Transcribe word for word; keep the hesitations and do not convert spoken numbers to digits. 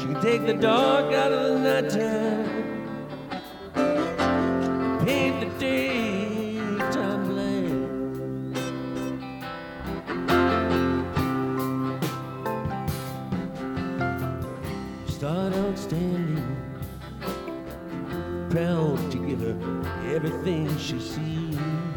can take the dark out of the nighttime, paint the daytime black. Start out standing, proud to give her everything she sees.